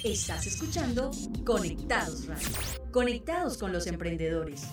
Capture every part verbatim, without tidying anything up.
Estás escuchando Conectados Radio. Conectados con los emprendedores.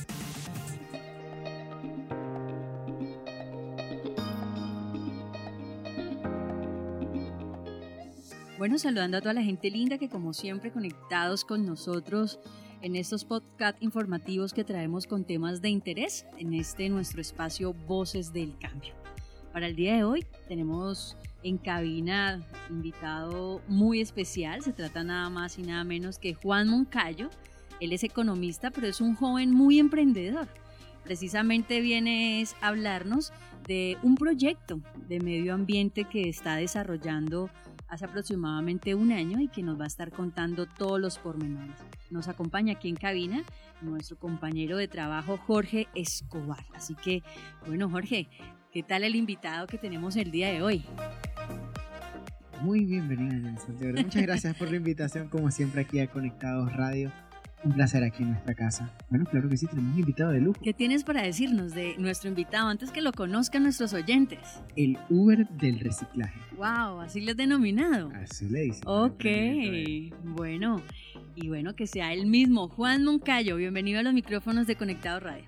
Bueno, saludando a toda la gente linda que como siempre conectados con nosotros en estos podcast informativos que traemos con temas de interés en este nuestro espacio Voces del Cambio. Para el día de hoy tenemos en cabina invitado muy especial, se trata nada más y nada menos que Juan Moncayo. Él es economista, pero es un joven muy emprendedor. Precisamente viene a hablarnos de un proyecto de medio ambiente que está desarrollando hace aproximadamente un año y que nos va a estar contando todos los pormenores. Nos acompaña aquí en cabina nuestro compañero de trabajo Jorge Escobar. Así que, bueno, Jorge, ¿qué tal el invitado que tenemos el día de hoy? Muy bienvenida, Nelson. De verdad, muchas gracias por la invitación, como siempre, aquí a Conectados Radio. Un placer aquí en nuestra casa. Bueno, claro que sí, tenemos un invitado de lujo. ¿Qué tienes para decirnos de nuestro invitado antes que lo conozcan nuestros oyentes? El Uber del reciclaje. Wow, así lo has denominado. Así le dicen. Ok, bueno, y bueno, que sea el mismo Juan Moncayo. Bienvenido a los micrófonos de Conectados Radio.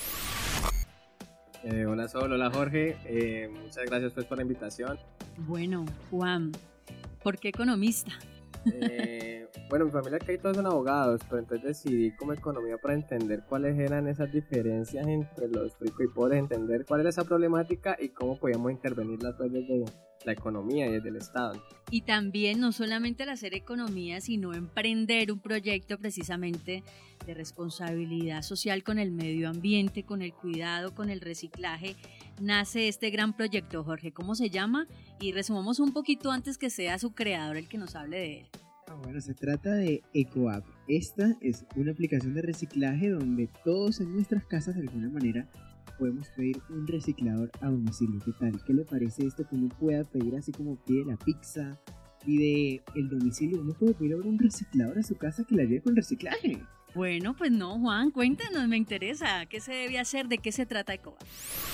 Eh, hola Sol, hola Jorge, eh, muchas gracias pues por la invitación. Bueno, Juan, ¿por qué economista? Eh, bueno, mi familia aquí todos son abogados, pero entonces decidí como economía para entender cuáles eran esas diferencias entre los ricos y pobres, entender cuál era esa problemática y cómo podíamos intervenirla pues desde la economía y desde el Estado. Y también no solamente al hacer economía, sino emprender un proyecto precisamente de responsabilidad social con el medio ambiente, con el cuidado, con el reciclaje. Nace este gran proyecto, Jorge, ¿cómo se llama? Y resumamos un poquito antes que sea su creador el que nos hable de él. Ah, bueno, se trata de EcoApp. Esta es una aplicación de reciclaje donde todos en nuestras casas de alguna manera podemos pedir un reciclador a domicilio. ¿Qué tal? ¿Qué le parece esto que uno pueda pedir así como pide la pizza, pide el domicilio? Uno puede pedir ahora un reciclador a su casa que la lleve con reciclaje. Bueno, pues no, Juan, cuéntanos, me interesa. ¿Qué se debe hacer? ¿De qué se trata EcoApp?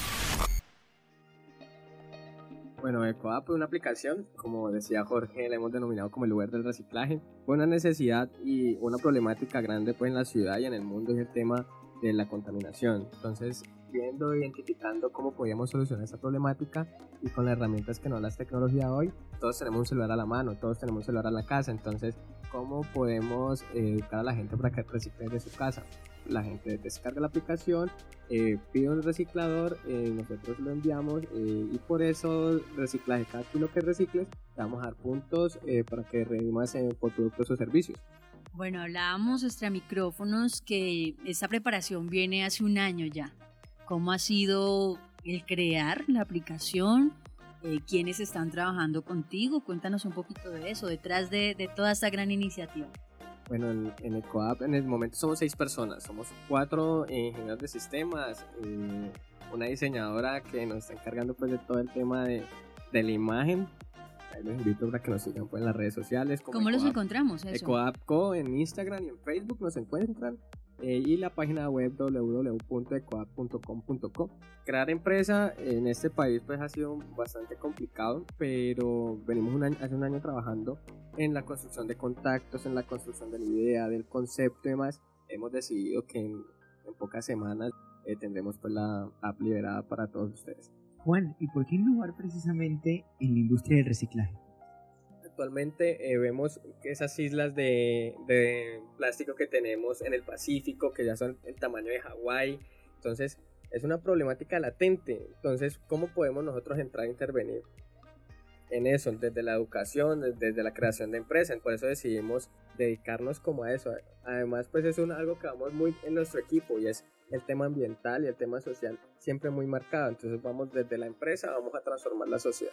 Bueno, EcoApp es una aplicación, como decía Jorge, la hemos denominado como el Uber del reciclaje. Fue una necesidad y una problemática grande pues en la ciudad y en el mundo es el tema de la contaminación. Entonces, viendo, identificando cómo podíamos solucionar esa problemática y con las herramientas que nos da la tecnología hoy, todos tenemos un celular a la mano, todos tenemos un celular en la casa, entonces, ¿cómo podemos educar a la gente para que recicle de su casa? La gente descarga la aplicación, eh, pide un reciclador, eh, nosotros lo enviamos eh, y por eso reciclaje, cada kilo que recicles, te vamos a dar puntos eh, para que redimas eh, por productos o servicios. Bueno, hablábamos extra micrófonos que esta preparación viene hace un año ya. ¿Cómo ha sido el crear la aplicación? Eh, ¿Quiénes están trabajando contigo? Cuéntanos un poquito de eso, detrás de, de toda esta gran iniciativa. Bueno, en, en EcoApp en el momento somos seis personas, somos cuatro ingenieros de sistemas, eh, una diseñadora que nos está encargando pues de todo el tema de, de la imagen. Ahí los invito para que nos sigan pues en las redes sociales. Como ¿Cómo EcoApp, los encontramos? Eso? EcoAppCo en Instagram y en Facebook nos encuentran. Eh, y la página web doble u doble u doble u punto ecoapp punto com punto co. Crear empresa en este país pues ha sido bastante complicado, pero venimos un año, hace un año trabajando en la construcción de contactos, en la construcción de la idea, del concepto y demás. Hemos decidido que en, en pocas semanas eh, tendremos pues la app liberada para todos ustedes. Juan, ¿y por qué innovar precisamente en la industria del reciclaje? Actualmente eh, vemos que esas islas de, de plástico que tenemos en el Pacífico, que ya son el tamaño de Hawái, entonces es una problemática latente. Entonces, ¿cómo podemos nosotros entrar a intervenir en eso? Desde la educación, desde, desde la creación de empresas. Por eso decidimos dedicarnos como a eso. Además, pues es un, algo que vamos muy en nuestro equipo y es el tema ambiental y el tema social siempre muy marcado. Entonces vamos desde la empresa, vamos a transformar la sociedad.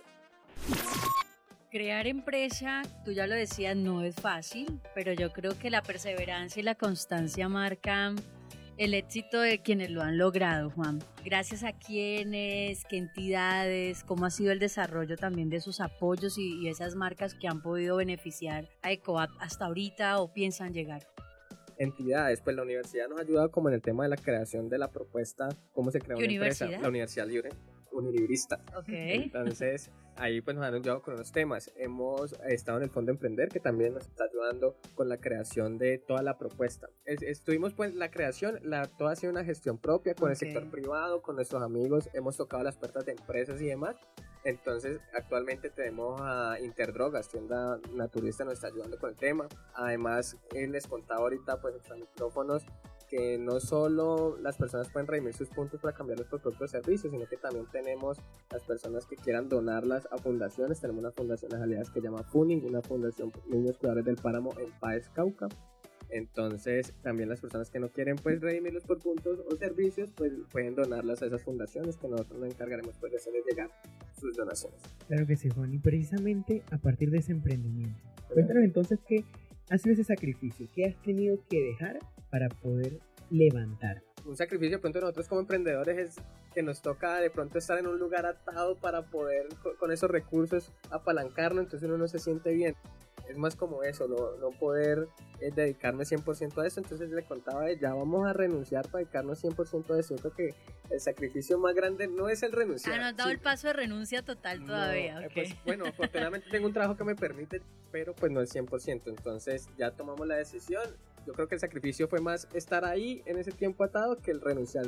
Crear empresa, tú ya lo decías, no es fácil, pero yo creo que la perseverancia y la constancia marcan el éxito de quienes lo han logrado, Juan. Gracias a quiénes, qué entidades, cómo ha sido el desarrollo también de sus apoyos y, y esas marcas que han podido beneficiar a EcoApp hasta ahorita o piensan llegar. Entidades, pues la universidad nos ha ayudado como en el tema de la creación de la propuesta, cómo se crea una universidad? empresa, la Universidad Libre. unilibristas. Okay. Entonces, ahí pues nos han ayudado con unos temas. Hemos estado en el Fondo Emprender, que también nos está ayudando con la creación de toda la propuesta. Es, estuvimos pues la creación, la, toda ha sido una gestión propia con okay. el sector privado, con nuestros amigos, hemos tocado las puertas de empresas y demás. Entonces, actualmente tenemos a Interdrogas, tienda naturista, nos está ayudando con el tema. Además, eh, les contaba ahorita, pues, extra micrófonos, que no solo las personas pueden redimir sus puntos para cambiarlos por productos o servicios, sino que también tenemos las personas que quieran donarlas a fundaciones. Tenemos una fundación en realidad que se llama Funing, una fundación Niños Cuidadores del Páramo en Páez, Cauca. Entonces, también las personas que no quieren pues redimirlos por puntos o servicios, pues pueden donarlas a esas fundaciones, que nosotros nos encargaremos pues de hacerles llegar sus donaciones. Claro que sí, Juan, y precisamente a partir de ese emprendimiento, cuéntanos entonces qué ha sido ese sacrificio, qué has tenido que dejar para poder levantar. Un sacrificio de pronto nosotros como emprendedores es que nos toca de pronto estar en un lugar atado para poder con esos recursos apalancarnos, entonces uno no se siente bien. Es más como eso, no, no poder eh, dedicarme cien por ciento a eso. Entonces le contaba, eh, ya vamos a renunciar para dedicarnos cien por ciento a eso. Yo creo que el sacrificio más grande no es el renunciar. Ah, no has dado sí. el paso de renuncia total todavía. No, okay. eh, pues, bueno, afortunadamente tengo un trabajo que me permite, pero pues no el cien por ciento. Entonces ya tomamos la decisión. Yo creo que el sacrificio fue más estar ahí en ese tiempo atado que el renunciar.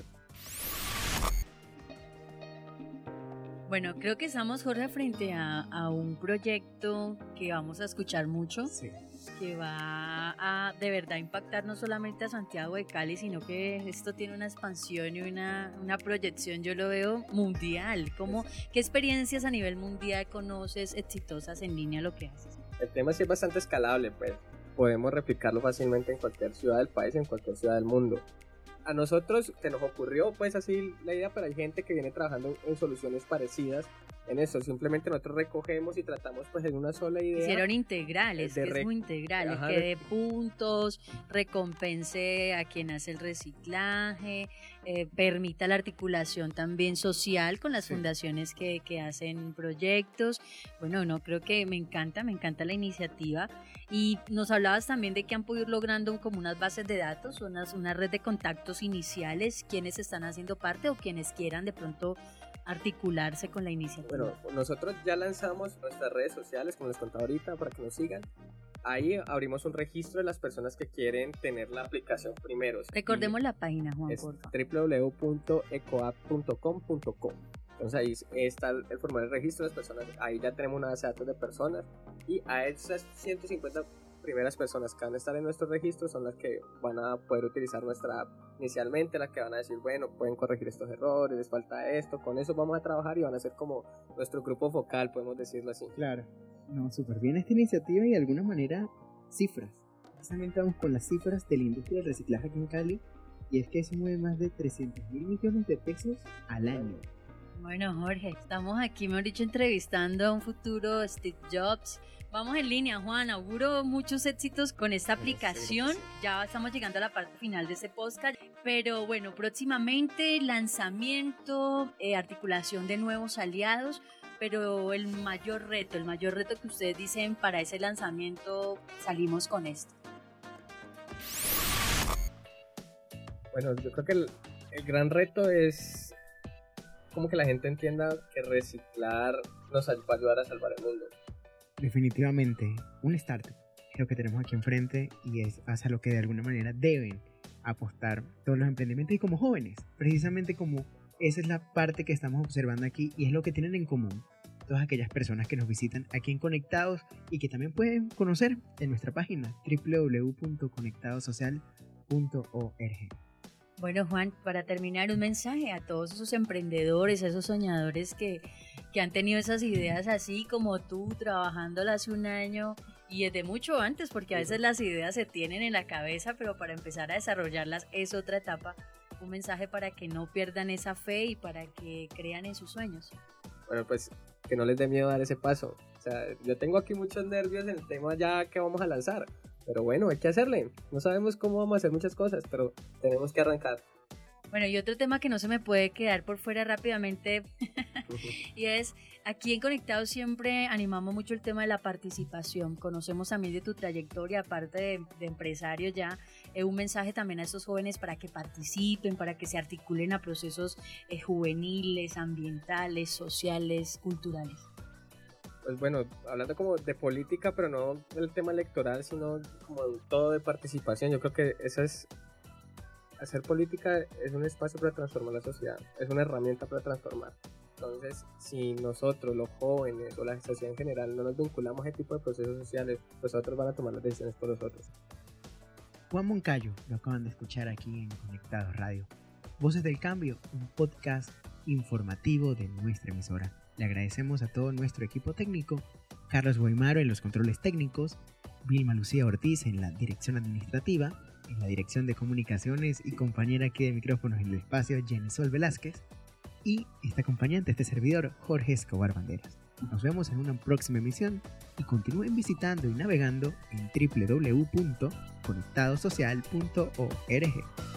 Bueno, creo que estamos, Jorge, frente a, a un proyecto que vamos a escuchar mucho, sí. que va a de verdad impactar no solamente a Santiago de Cali, sino que esto tiene una expansión y una, una proyección, yo lo veo mundial. ¿Cómo, ¿Qué experiencias a nivel mundial conoces exitosas en línea lo que haces? El tema sí es bastante escalable, pues podemos replicarlo fácilmente en cualquier ciudad del país, en cualquier ciudad del mundo. A nosotros se nos ocurrió pues así la idea, pero hay gente que viene trabajando en soluciones parecidas en eso. Simplemente nosotros recogemos y tratamos pues en una sola idea. Hicieron integrales, que rec- es muy integral, Ajá, que dé puntos, recompense a quien hace el reciclaje, eh, permita la articulación también social con las sí. fundaciones que, que hacen proyectos. Bueno, no, creo que me encanta, me encanta la iniciativa. Y nos hablabas también de que han podido ir logrando como unas bases de datos, unas, una red de contactos iniciales, quienes están haciendo parte o quienes quieran de pronto articularse con la iniciativa. Bueno, nosotros ya lanzamos nuestras redes sociales, como les contaba ahorita, para que nos sigan. Ahí abrimos un registro de las personas que quieren tener la aplicación primero. Recordemos y la página, Juan, es por favor. doble u doble u doble u punto ecoapp punto com punto co. Entonces ahí está el formulario de registro de las personas. Ahí ya tenemos una base de datos de personas y a esas ciento cincuenta primeras personas que van a estar en nuestro registro son las que van a poder utilizar nuestra app inicialmente, las que van a decir, bueno, pueden corregir estos errores, les falta esto, con eso vamos a trabajar y van a ser como nuestro grupo focal, podemos decirlo así. Claro, no, súper bien esta iniciativa y de alguna manera cifras. Precisamente vamos con las cifras de la industria del reciclaje aquí en Cali y es que se mueve más de trescientos mil millones de pesos al año. Bueno, Jorge, estamos aquí, mejor dicho, entrevistando a un futuro Steve Jobs. Vamos en línea, Juan, auguro muchos éxitos con esta aplicación. Sí, sí, sí. Ya estamos llegando a la parte final de este podcast, pero bueno, próximamente lanzamiento, eh, articulación de nuevos aliados, pero el mayor reto, el mayor reto que ustedes dicen para ese lanzamiento, salimos con esto. Bueno, yo creo que el, el gran reto es como que la gente entienda que reciclar nos va a ayudar a salvar el mundo. Definitivamente, un startup es lo que tenemos aquí enfrente y es hacia lo que de alguna manera deben apostar todos los emprendimientos y como jóvenes, precisamente como esa es la parte que estamos observando aquí y es lo que tienen en común todas aquellas personas que nos visitan aquí en Conectados y que también pueden conocer en nuestra página doble u doble u doble u punto conectados social punto org. Bueno, Juan, para terminar, un mensaje a todos esos emprendedores, a esos soñadores que, que han tenido esas ideas así como tú, trabajándolas hace un año y desde mucho antes, porque a veces las ideas se tienen en la cabeza, pero para empezar a desarrollarlas es otra etapa. Un mensaje para que no pierdan esa fe y para que crean en sus sueños. Bueno, pues que no les dé miedo dar ese paso. O sea, yo tengo aquí muchos nervios en el tema ya que vamos a lanzar. Pero bueno, hay que hacerle. No sabemos cómo vamos a hacer muchas cosas, pero tenemos que arrancar. Bueno, y otro tema que no se me puede quedar por fuera rápidamente y es, aquí en Conectados siempre animamos mucho el tema de la participación. Conocemos también de tu trayectoria, aparte de, de empresario ya, eh, un mensaje también a estos jóvenes para que participen, para que se articulen a procesos eh, juveniles, ambientales, sociales, culturales. Pues bueno, hablando como de política, pero no del tema electoral, sino como todo de participación, yo creo que eso es, hacer política es un espacio para transformar la sociedad, es una herramienta para transformar. Entonces, si nosotros, los jóvenes o la sociedad en general, no nos vinculamos a ese tipo de procesos sociales, pues otros van a tomar las decisiones por nosotros. Juan Moncayo, lo acaban de escuchar aquí en Conectados Radio. Voces del Cambio, un podcast informativo de nuestra emisora. Le agradecemos a todo nuestro equipo técnico, Carlos Guaymaro en los controles técnicos, Vilma Lucía Ortiz en la dirección administrativa, en la dirección de comunicaciones y compañera aquí de micrófonos en el espacio, Jenny Sol Velázquez, y este acompañante, este servidor, Jorge Escobar Banderas. Nos vemos en una próxima emisión y continúen visitando y navegando en doble u doble u doble u punto conectado social punto org.